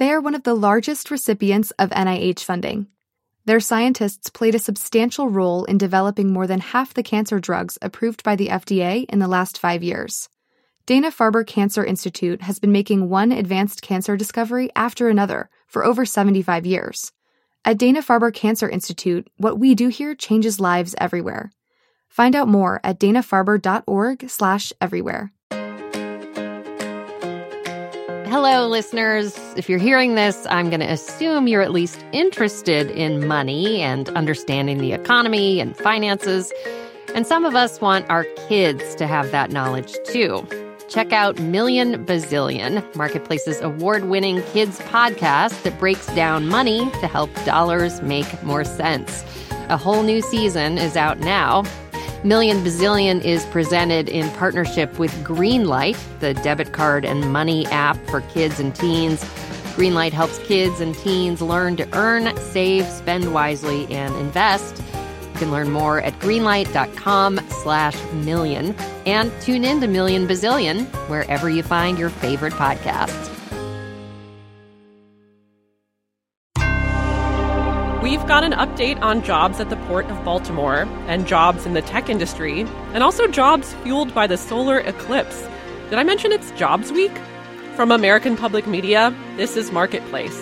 They are one of the largest recipients of NIH funding. Their scientists played a substantial role in developing more than half the cancer drugs approved by the FDA in the last 5 years. Dana-Farber Cancer Institute has been making one advanced cancer discovery after another for over 75 years. At Dana-Farber Cancer Institute, what we do here changes lives everywhere. Find out more at danafarber.org/everywhere. Hello, listeners. If you're hearing this, I'm going to assume you're at least interested in money and understanding the economy and finances. And some of us want our kids to have that knowledge, too. Check out Million Bazillion, Marketplace's award-winning kids podcast that breaks down money to help dollars make more sense. A whole new season is out now. Million Bazillion is presented in partnership with Greenlight, the debit card and money app for kids and teens. Greenlight helps kids and teens learn to earn, save, spend wisely, and invest. You can learn more at greenlight.com/million and tune in to Million Bazillion wherever you find your favorite podcasts. We've got an update on jobs at the Port of Baltimore and jobs in the tech industry, and also jobs fueled by the solar eclipse. Did I mention it's Jobs Week? From American Public Media, this is Marketplace.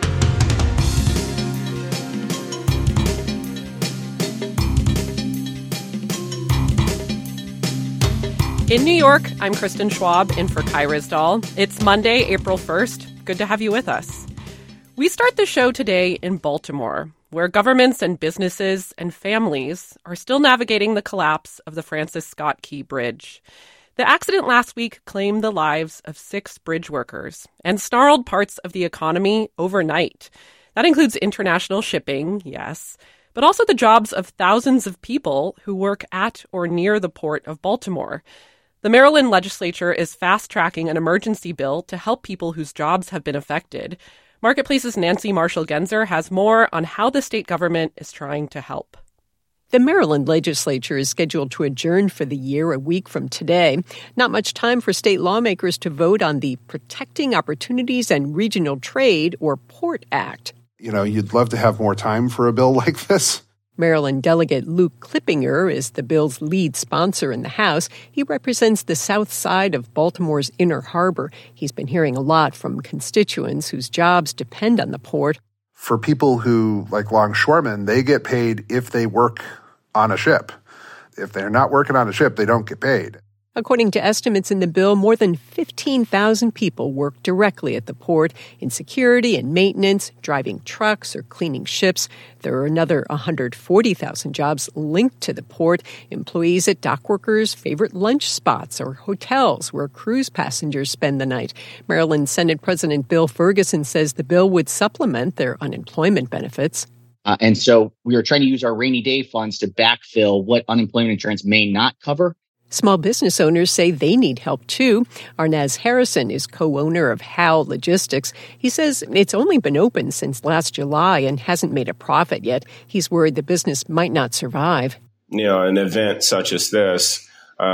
In New York, I'm Kristen Schwab in for Kai Ryssdal. It's Monday, April 1st. Good to have you with us. We start the show today in Baltimore, where governments and businesses and families are still navigating the collapse of the Francis Scott Key Bridge. The accident last week claimed the lives of 6 bridge workers and snarled parts of the economy overnight. That includes international shipping, yes, but also the jobs of thousands of people who work at or near the Port of Baltimore. The Maryland legislature is fast-tracking an emergency bill to help people whose jobs have been affected. Marketplace's Nancy Marshall-Genzer has more on how the state government is trying to help. The Maryland legislature is scheduled to adjourn for the year a week from today. Not much time for state lawmakers to vote on the Protecting Opportunities and Regional Trade, or PORT Act. You know, you'd love to have more time for a bill like this. Maryland Delegate Luke Clippinger is the bill's lead sponsor in the House. He represents the south side of Baltimore's Inner Harbor. He's been hearing a lot from constituents whose jobs depend on the port. For people who, like longshoremen, they get paid if they work on a ship. If they're not working on a ship, they don't get paid. According to estimates in the bill, more than 15,000 people work directly at the port in security and maintenance, driving trucks or cleaning ships. There are another 140,000 jobs linked to the port, employees at dock workers' favorite lunch spots or hotels where cruise passengers spend the night. Maryland Senate President Bill Ferguson says the bill would supplement their unemployment benefits. And so we are trying to use our rainy day funds to backfill what unemployment insurance may not cover. Small business owners say they need help, too. Arnaz Harrison is co-owner of Howe Logistics. He says it's only been open since last July and hasn't made a profit yet. He's worried the business might not survive. You know, an event such as this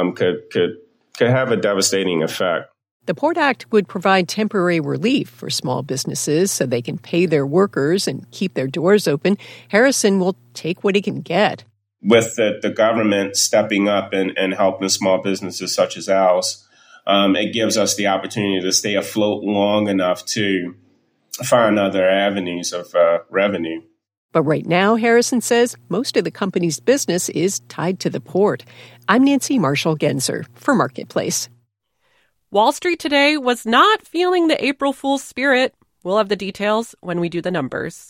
could have a devastating effect. The PORT Act would provide temporary relief for small businesses so they can pay their workers and keep their doors open. Harrison will take what he can get. With the government stepping up and helping small businesses such as ours, it gives us the opportunity to stay afloat long enough to find other avenues of revenue. But right now, Harrison says, most of the company's business is tied to the port. I'm Nancy Marshall-Genzer for Marketplace. Wall Street today was not feeling the April Fool's spirit. We'll have the details when we do the numbers.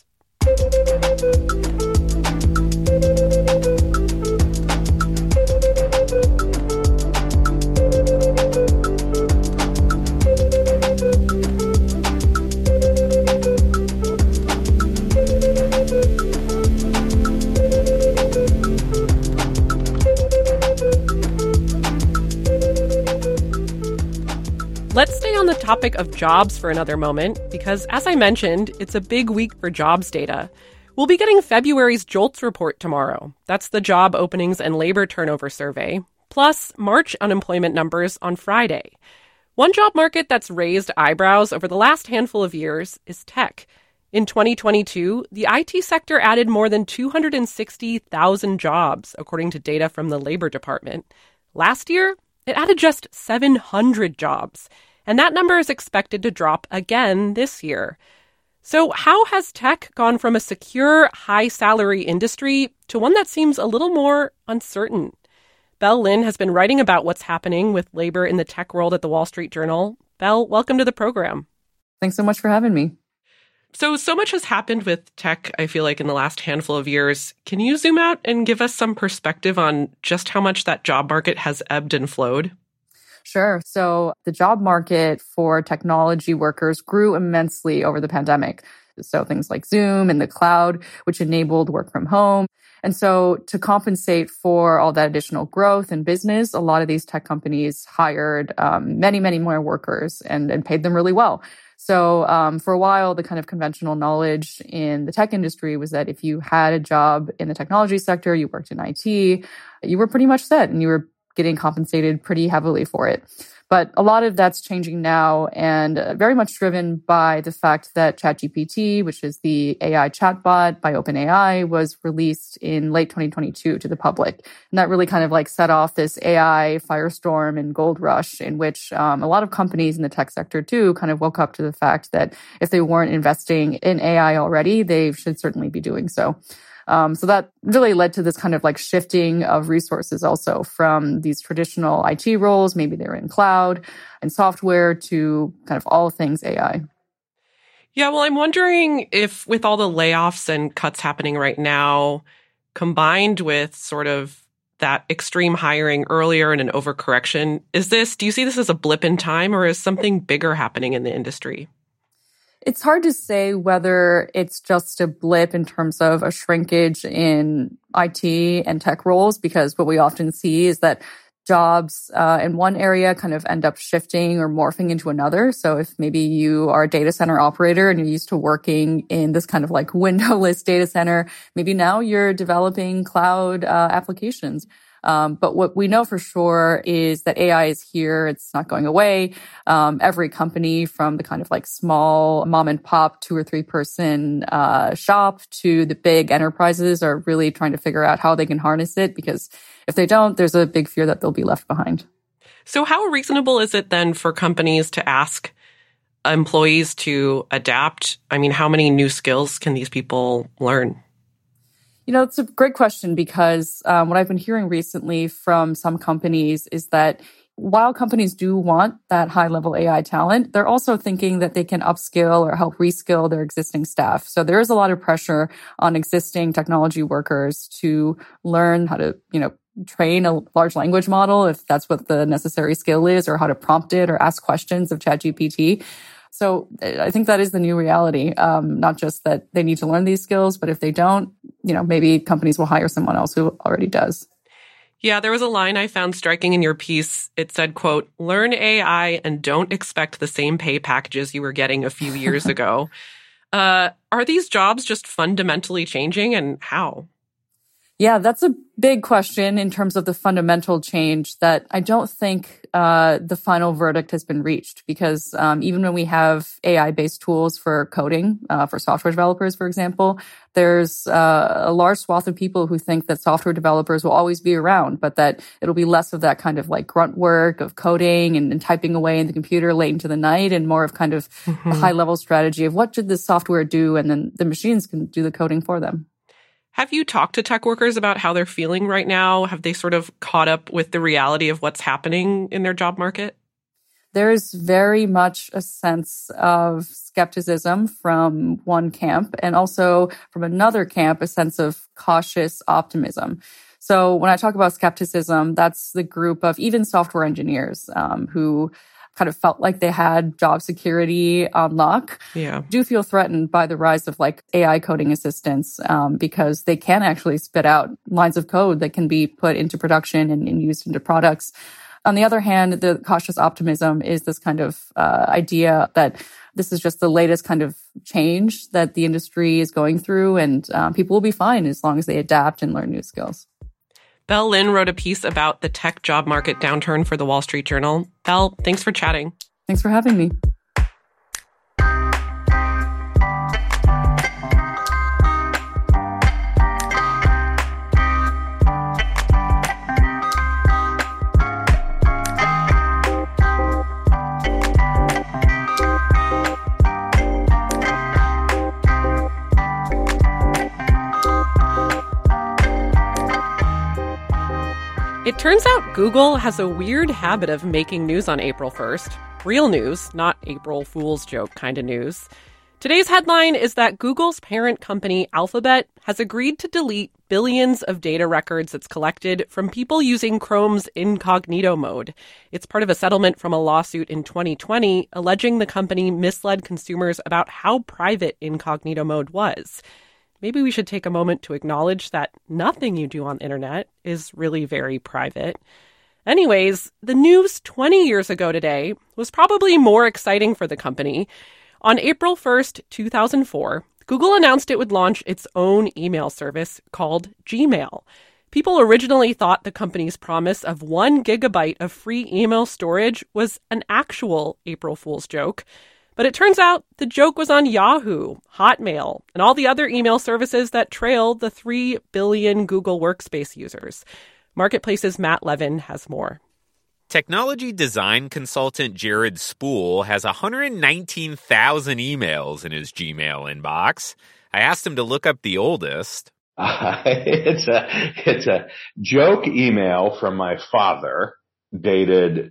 Let's stay on the topic of jobs for another moment, because as I mentioned, it's a big week for jobs data. We'll be getting February's JOLTS report tomorrow. That's the Job Openings and Labor Turnover Survey, plus March unemployment numbers on Friday. One job market that's raised eyebrows over the last handful of years is tech. In 2022, the IT sector added more than 260,000 jobs, according to data from the Labor Department. Last year, it added just 700 jobs, and that number is expected to drop again this year. So how has tech gone from a secure, high-salary industry to one that seems a little more uncertain? Belle Lynn has been writing about what's happening with labor in the tech world at the Wall Street Journal. Belle, welcome to the program. Thanks so much for having me. So much has happened with tech, I feel like, in the last handful of years. Can you zoom out and give us some perspective on just how much that job market has ebbed and flowed? Sure. So the job market for technology workers grew immensely over the pandemic. So things like Zoom and the cloud, which enabled work from home. And so to compensate for all that additional growth in business, a lot of these tech companies hired many, many more workers and paid them really well. So for a while, the kind of conventional knowledge in the tech industry was that if you had a job in the technology sector, you worked in IT, you were pretty much set and you were getting compensated pretty heavily for it. But a lot of that's changing now and very much driven by the fact that ChatGPT, which is the AI chatbot by OpenAI, was released in late 2022 to the public. And that really kind of like set off this AI firestorm and gold rush in which a lot of companies in the tech sector too kind of woke up to the fact that if they weren't investing in AI already, they should certainly be doing so. So that really led to this kind of like shifting of resources also from these traditional IT roles, maybe they're in cloud and software, to kind of all things AI. Yeah, well, I'm wondering if with all the layoffs and cuts happening right now, combined with sort of that extreme hiring earlier and an overcorrection, do you see this as a blip in time or is something bigger happening in the industry? It's hard to say whether it's just a blip in terms of a shrinkage in IT and tech roles, because what we often see is that jobs in one area kind of end up shifting or morphing into another. So if maybe you are a data center operator and you're used to working in this kind of like windowless data center, maybe now you're developing cloud applications. But what we know for sure is that AI is here. It's not going away. Every company from the kind of like small mom and pop 2 or 3 person shop to the big enterprises are really trying to figure out how they can harness it, because if they don't, there's a big fear that they'll be left behind. So how reasonable is it then for companies to ask employees to adapt? I mean, how many new skills can these people learn? You know, it's a great question because what I've been hearing recently from some companies is that while companies do want that high-level AI talent, they're also thinking that they can upskill or help reskill their existing staff. So there is a lot of pressure on existing technology workers to learn how to, train a large language model, if that's what the necessary skill is, or how to prompt it or ask questions of ChatGPT. So I think that is the new reality, not just that they need to learn these skills, but if they don't, maybe companies will hire someone else who already does. Yeah, there was a line I found striking in your piece. It said, quote, "Learn AI and don't expect the same pay packages you were getting a few years ago." Are these jobs just fundamentally changing, and how? Yeah, that's a big question in terms of the fundamental change that I don't think the final verdict has been reached, because even when we have AI-based tools for coding, for software developers, for example, there's a large swath of people who think that software developers will always be around, but that it'll be less of that kind of like grunt work of coding and typing away in the computer late into the night, and more of kind of a high-level strategy of what did the software do, and then the machines can do the coding for them. Have you talked to tech workers about how they're feeling right now? Have they sort of caught up with the reality of what's happening in their job market? There's very much a sense of skepticism from one camp, and also from another camp, a sense of cautious optimism. So when I talk about skepticism, that's the group of even software engineers who kind of felt like they had job security on lock, do feel threatened by the rise of like AI coding assistants because they can actually spit out lines of code that can be put into production and used into products. On the other hand, the cautious optimism is this kind of idea that this is just the latest kind of change that the industry is going through, and people will be fine as long as they adapt and learn new skills. Belle Lynn wrote a piece about the tech job market downturn for the Wall Street Journal. Belle, thanks for chatting. Thanks for having me. It turns out Google has a weird habit of making news on April 1st. Real news, not April Fool's joke kind of news. Today's headline is that Google's parent company, Alphabet, has agreed to delete billions of data records it's collected from people using Chrome's incognito mode. It's part of a settlement from a lawsuit in 2020 alleging the company misled consumers about how private incognito mode was. Maybe we should take a moment to acknowledge that nothing you do on the internet is really very private. Anyways, the news 20 years ago today was probably more exciting for the company. On April 1st, 2004, Google announced it would launch its own email service called Gmail. People originally thought the company's promise of 1 gigabyte of free email storage was an actual April Fool's joke. But it turns out the joke was on Yahoo, Hotmail, and all the other email services that trail the 3 billion Google Workspace users. Marketplace's Matt Levin has more. Technology design consultant Jared Spool has 119,000 emails in his Gmail inbox. I asked him to look up the oldest. It's a joke email from my father dated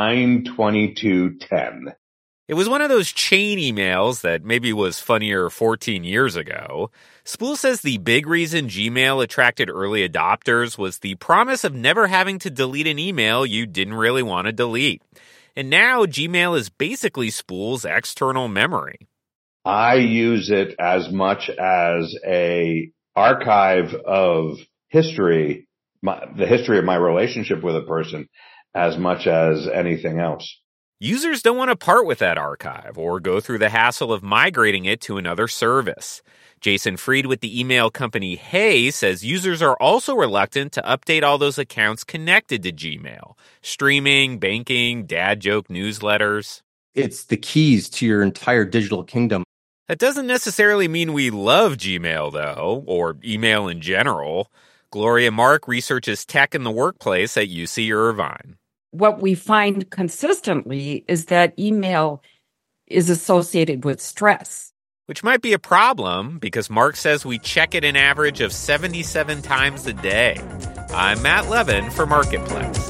9/22/10. It was one of those chain emails that maybe was funnier 14 years ago. Spool says the big reason Gmail attracted early adopters was the promise of never having to delete an email you didn't really want to delete. And now Gmail is basically Spool's external memory. I use it as much as a archive of history, the history of my relationship with a person, as much as anything else. Users don't want to part with that archive or go through the hassle of migrating it to another service. Jason Fried with the email company Hey says users are also reluctant to update all those accounts connected to Gmail. Streaming, banking, dad joke newsletters. It's the keys to your entire digital kingdom. That doesn't necessarily mean we love Gmail, though, or email in general. Gloria Mark researches tech in the workplace at UC Irvine. What we find consistently is that email is associated with stress. Which might be a problem because Mark says we check it an average of 77 times a day. I'm Matt Levin for Marketplace.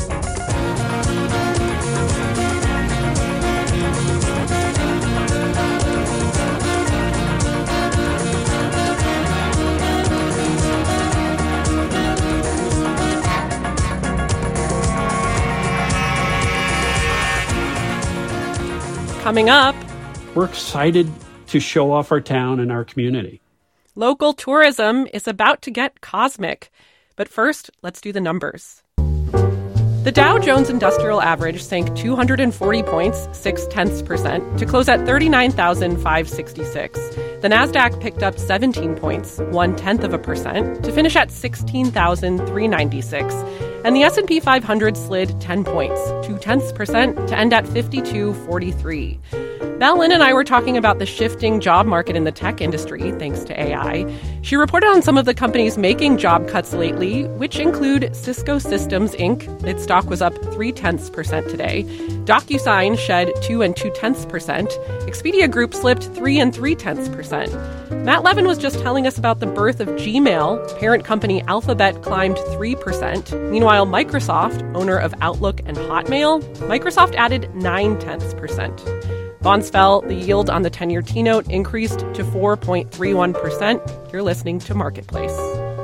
Coming up, we're excited to show off our town and our community. Local tourism is about to get cosmic. But first, let's do the numbers. The Dow Jones Industrial Average sank 240 points, 0.6%, to close at 39,566. The Nasdaq picked up 17 points, 0.1%, to finish at 16,396. And the S&P 500 slid 10 points, 0.2%, to end at 5243. Val Lynn and I were talking about the shifting job market in the tech industry, thanks to AI. She reported on some of the companies making job cuts lately, which include Cisco Systems, Inc. Its stock was up 0.3% today. DocuSign shed 2.2%. Expedia Group slipped 3.3%. Matt Levin was just telling us about the birth of Gmail. Parent company Alphabet climbed 3%. Meanwhile, Microsoft, owner of Outlook and Hotmail, Microsoft added 0.9%. Bonds fell. The yield on the 10-year T-note increased to 4.31%. You're listening to Marketplace.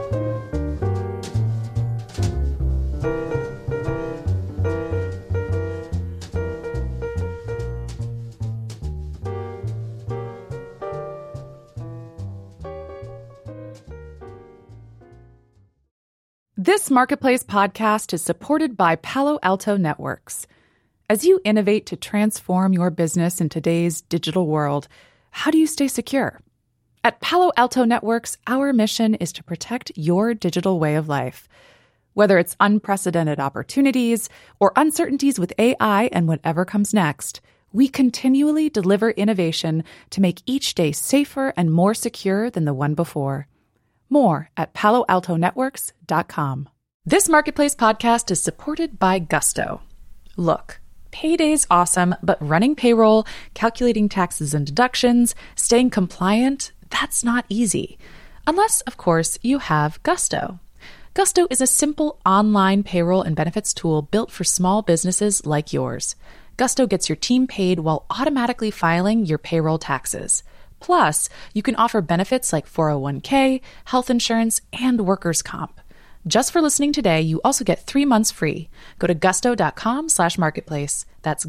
This Marketplace podcast is supported by Palo Alto Networks. As you innovate to transform your business in today's digital world, how do you stay secure? At Palo Alto Networks, our mission is to protect your digital way of life. Whether it's unprecedented opportunities or uncertainties with AI and whatever comes next, we continually deliver innovation to make each day safer and more secure than the one before. More at PaloAltoNetworks.com. This Marketplace podcast is supported by Gusto. Look, payday's awesome, but running payroll, calculating taxes and deductions, staying compliant, that's not easy. Unless, of course, you have Gusto. Gusto is a simple online payroll and benefits tool built for small businesses like yours. Gusto gets your team paid while automatically filing your payroll taxes. Plus, you can offer benefits like 401k, health insurance, and workers' comp. Just for listening today, you also get 3 months free. Go to gusto.com/marketplace. That's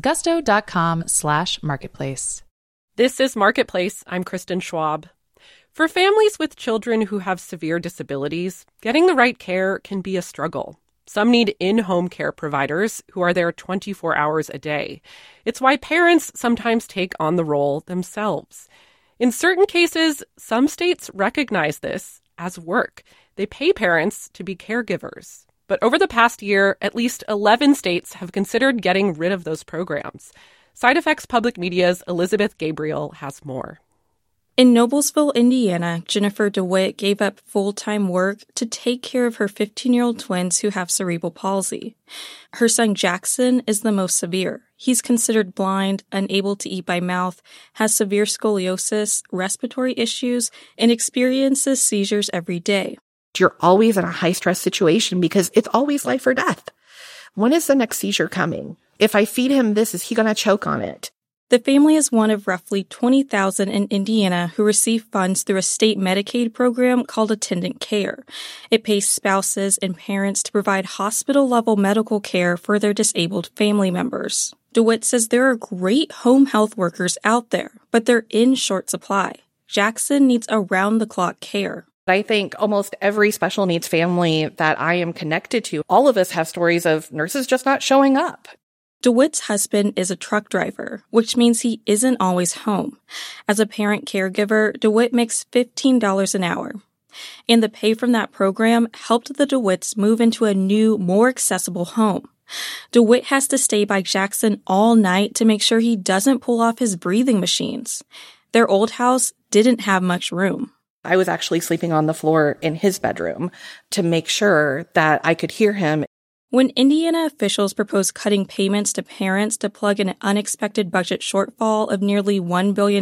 gusto.com/marketplace. This is Marketplace. I'm Kristen Schwab. For families with children who have severe disabilities, getting the right care can be a struggle. Some need in-home care providers who are there 24 hours a day. It's why parents sometimes take on the role themselves. In certain cases, some states recognize this as work. They pay parents to be caregivers. But over the past year, at least 11 states have considered getting rid of those programs. Side Effects Public Media's Elizabeth Gabriel has more. In Noblesville, Indiana, Jennifer DeWitt gave up full-time work to take care of her 15-year-old twins who have cerebral palsy. Her son Jackson is the most severe. He's considered blind, unable to eat by mouth, has severe scoliosis, respiratory issues, and experiences seizures every day. You're always in a high-stress situation because it's always life or death. When is the next seizure coming? If I feed him this, is he going to choke on it? The family is one of roughly 20,000 in Indiana who receive funds through a state Medicaid program called Attendant Care. It pays spouses and parents to provide hospital-level medical care for their disabled family members. DeWitt says there are great home health workers out there, but they're in short supply. Jackson needs around-the-clock care. I think almost every special needs family that I am connected to, all of us have stories of nurses just not showing up. DeWitt's husband is a truck driver, which means he isn't always home. As a parent caregiver, DeWitt makes $15 an hour. And the pay from that program helped the DeWitts move into a new, more accessible home. DeWitt has to stay by Jackson all night to make sure he doesn't pull off his breathing machines. Their old house didn't have much room. I was actually sleeping on the floor in his bedroom to make sure that I could hear him. When Indiana officials proposed cutting payments to parents to plug in an unexpected budget shortfall of nearly $1 billion,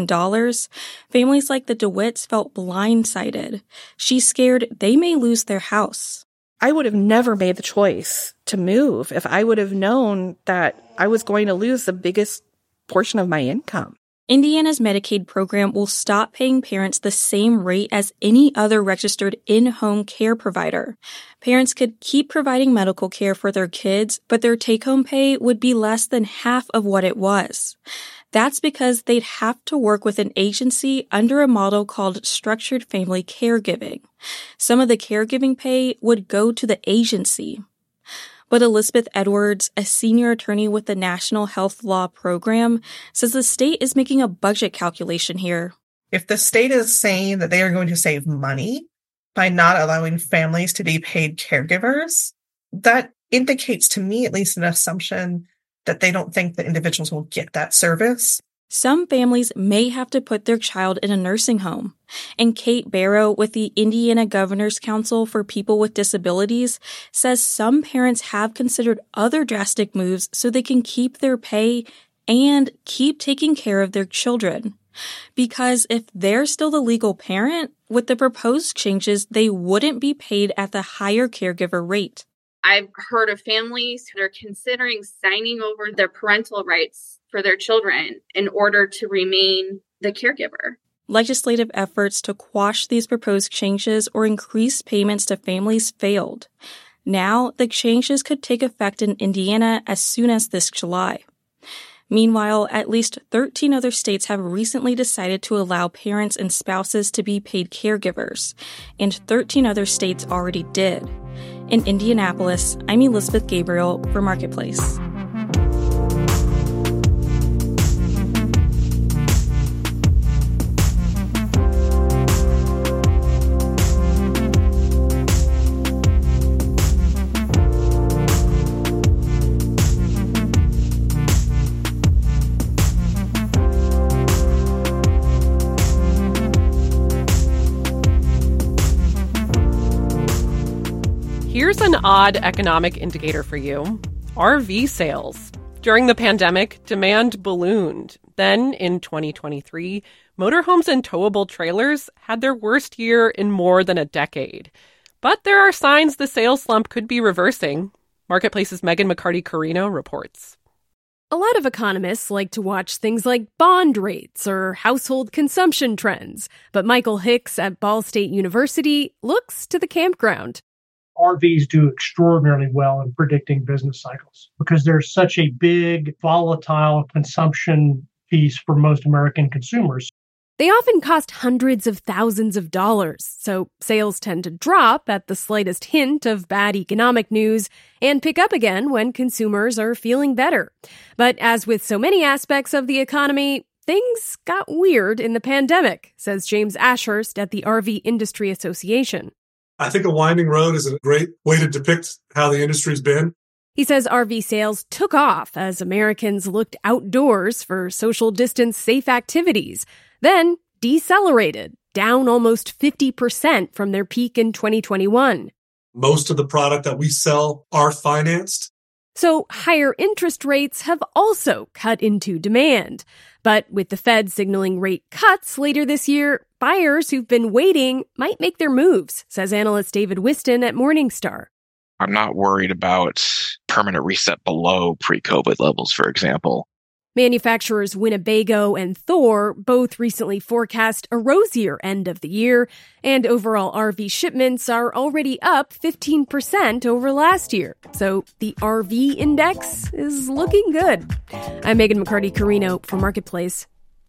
families like the DeWitts felt blindsided. She's scared they may lose their house. I would have never made the choice to move if I would have known that I was going to lose the biggest portion of my income. Indiana's Medicaid program will stop paying parents the same rate as any other registered in-home care provider. Parents could keep providing medical care for their kids, but their take-home pay would be less than half of what it was. That's because they'd have to work with an agency under a model called structured family caregiving. Some of the caregiving pay would go to the agency. But Elizabeth Edwards, a senior attorney with the National Health Law Program, says the state is making a budget calculation here. If the state is saying that they are going to save money by not allowing families to be paid caregivers, that indicates to me at least an assumption that they don't think that individuals will get that service. Some families may have to put their child in a nursing home. And Kate Barrow with the Indiana Governor's Council for People with Disabilities says some parents have considered other drastic moves so they can keep their pay and keep taking care of their children. Because if they're still the legal parent, with the proposed changes, they wouldn't be paid at the higher caregiver rate. I've heard of families who are considering signing over their parental rights for their children in order to remain the caregiver. Legislative efforts to quash these proposed changes or increase payments to families failed. Now, the changes could take effect in Indiana as soon as this July. Meanwhile, at least 13 other states have recently decided to allow parents and spouses to be paid caregivers, and 13 other states already did. In Indianapolis, I'm Elizabeth Gabriel for Marketplace. Here's an odd economic indicator for you. RV sales. During the pandemic, demand ballooned. Then, in 2023, motorhomes and towable trailers had their worst year in more than a decade. But there are signs the sales slump could be reversing. Marketplace's Megan McCarty-Carino reports. A lot of economists like to watch things like bond rates or household consumption trends, but Michael Hicks at Ball State University looks to the campground. RVs do extraordinarily well in predicting business cycles because there's such a big, volatile consumption piece for most American consumers. They often cost hundreds of thousands of dollars, so sales tend to drop at the slightest hint of bad economic news and pick up again when consumers are feeling better. But as with so many aspects of the economy, things got weird in the pandemic, says James Ashurst at the RV Industry Association. I think a winding road is a great way to depict how the industry's been. He says RV sales took off as Americans looked outdoors for social distance safe activities, then decelerated, down almost 50% from their peak in 2021. Most of the product that we sell are financed. So higher interest rates have also cut into demand. But with the Fed signaling rate cuts later this year, buyers who've been waiting might make their moves, says analyst David Whiston at Morningstar. I'm not worried about permanent reset below pre-COVID levels, for example. Manufacturers Winnebago and Thor both recently forecast a rosier end of the year, and overall RV shipments are already up 15% over last year. So the RV index is looking good. I'm Megan McCarty-Carino for Marketplace.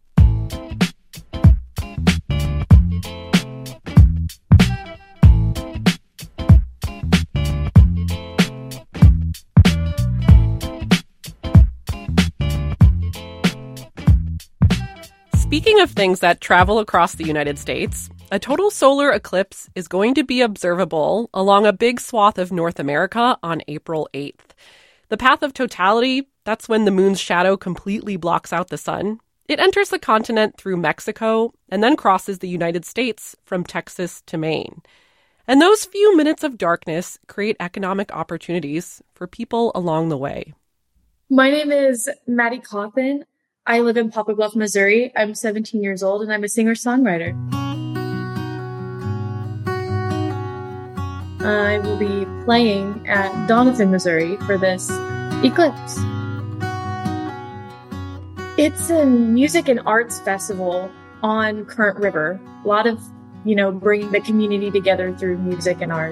Speaking of things that travel across the United States, a total solar eclipse is going to be observable along a big swath of North America on April 8th. The path of totality, that's when the moon's shadow completely blocks out the sun. It enters the continent through Mexico and then crosses the United States from Texas to Maine. And those few minutes of darkness create economic opportunities for people along the way. My name is Maddie Coffin. I live in Poplar Bluff, Missouri. I'm 17 years old, and I'm a singer-songwriter. I will be playing at Doniphan, Missouri for this eclipse. It's a music and arts festival on Current River. A lot of, bringing the community together through music and art.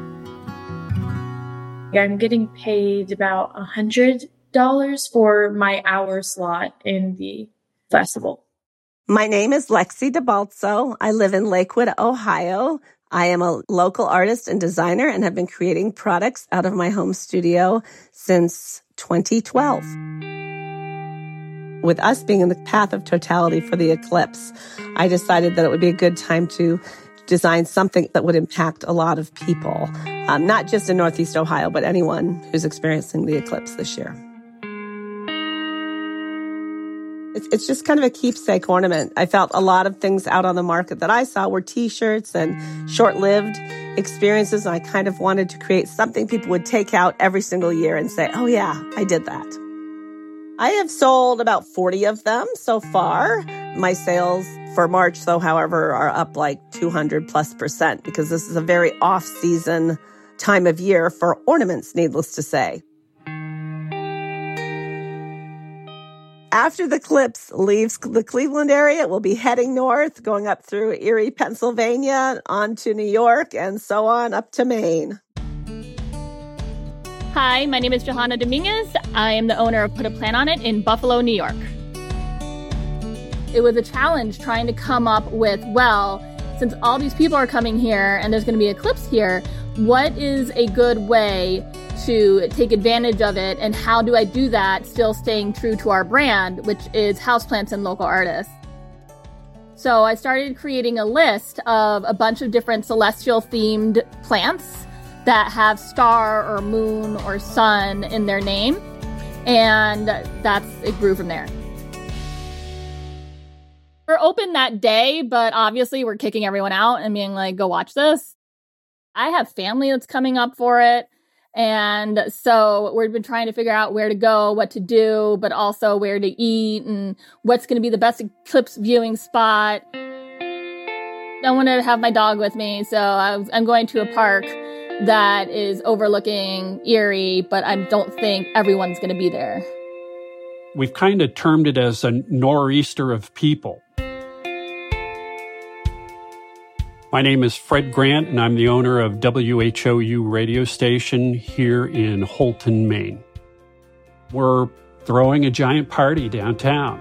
I'm getting paid about $100 for my hour slot in the festival. My name is Lexi DeBalzo. I live in Lakewood, Ohio. I am a local artist and designer and have been creating products out of my home studio since 2012. With us being in the path of totality for the eclipse, I decided that it would be a good time to design something that would impact a lot of people, not just in Northeast Ohio, but anyone who's experiencing the eclipse this year. It's just kind of a keepsake ornament. I felt a lot of things out on the market that I saw were T-shirts and short-lived experiences. And I kind of wanted to create something people would take out every single year and say, oh yeah, I did that. I have sold about 40 of them so far. My sales for March, though, however, are up like 200+% because this is a very off-season time of year for ornaments, needless to say. After the eclipse leaves the Cleveland area, we'll be heading north, going up through Erie, Pennsylvania, on to New York, and so on up to Maine. Hi, my name is Johanna Dominguez. I am the owner of Put a Plant on It in Buffalo, New York. It was a challenge trying to come up with, since all these people are coming here and there's going to be an eclipse here, what is a good way to take advantage of it, and how do I do that still staying true to our brand, which is houseplants and local artists? So I started creating a list of a bunch of different celestial themed plants that have star or moon or sun in their name, and it grew from there. We're open that day, but obviously we're kicking everyone out and being like, go watch this. I have family that's coming up for it. And so we've been trying to figure out where to go, what to do, but also where to eat and what's going to be the best eclipse viewing spot. I wanted to have my dog with me, so I'm going to a park that is overlooking Erie, but I don't think everyone's going to be there. We've kind of termed it as a nor'easter of people. My name is Fred Grant, and I'm the owner of WHOU radio station here in Houlton, Maine. We're throwing a giant party downtown.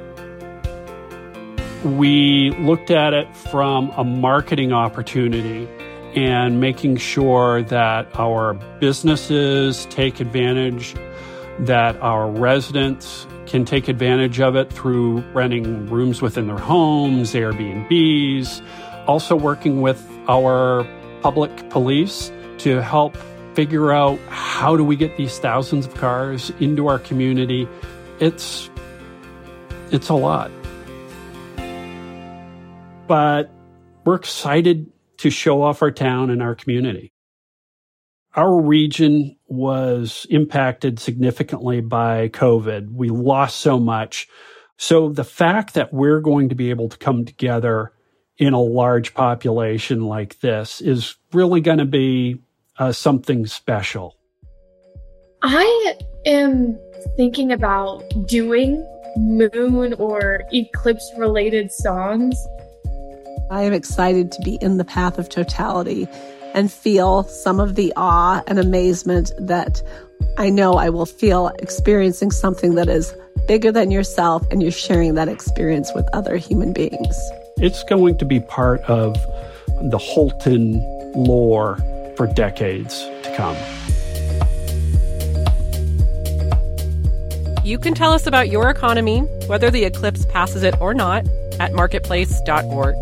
We looked at it from a marketing opportunity and making sure that our businesses take advantage, that our residents can take advantage of it through renting rooms within their homes, Airbnbs, also working with our public police to help figure out how do we get these thousands of cars into our community. It's a lot. But we're excited to show off our town and our community. Our region was impacted significantly by COVID. We lost so much. So the fact that we're going to be able to come together in a large population like this is really going to be something special. I am thinking about doing moon or eclipse related songs. I am excited to be in the path of totality and feel some of the awe and amazement that I know I will feel experiencing something that is bigger than yourself, and you're sharing that experience with other human beings. It's going to be part of the Houlton lore for decades to come. You can tell us about your economy, whether the eclipse passes it or not, at marketplace.org.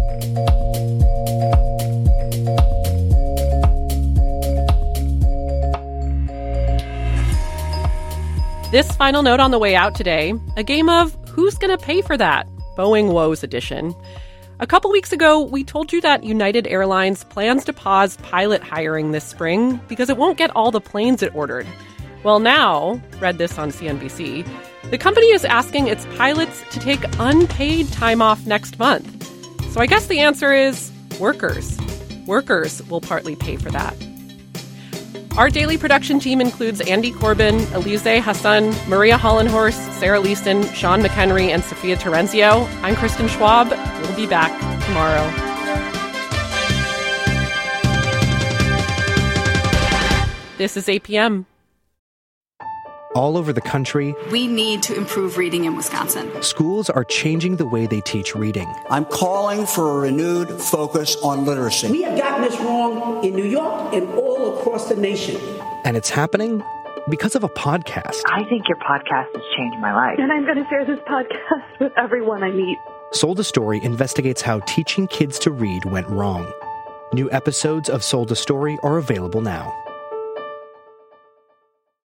This final note on the way out today, a game of Who's Gonna Pay for That? Boeing Woes edition. A couple weeks ago, we told you that United Airlines plans to pause pilot hiring this spring because it won't get all the planes it ordered. Well, now, read this on CNBC, the company is asking its pilots to take unpaid time off next month. So I guess the answer is workers. Workers will partly pay for that. Our daily production team includes Andy Corbin, Elise Hassan, Maria Hollenhorst, Sarah Leeson, Sean McHenry, and Sophia Terenzio. I'm Kristen Schwab. We'll be back tomorrow. This is APM. All over the country, we need to improve reading in Wisconsin. Schools are changing the way they teach reading. I'm calling for a renewed focus on literacy. We have gotten this wrong in New York and all across the nation. And it's happening because of a podcast. I think your podcast has changed my life. And I'm going to share this podcast with everyone I meet. Sold a Story investigates how teaching kids to read went wrong. New episodes of Sold a Story are available now.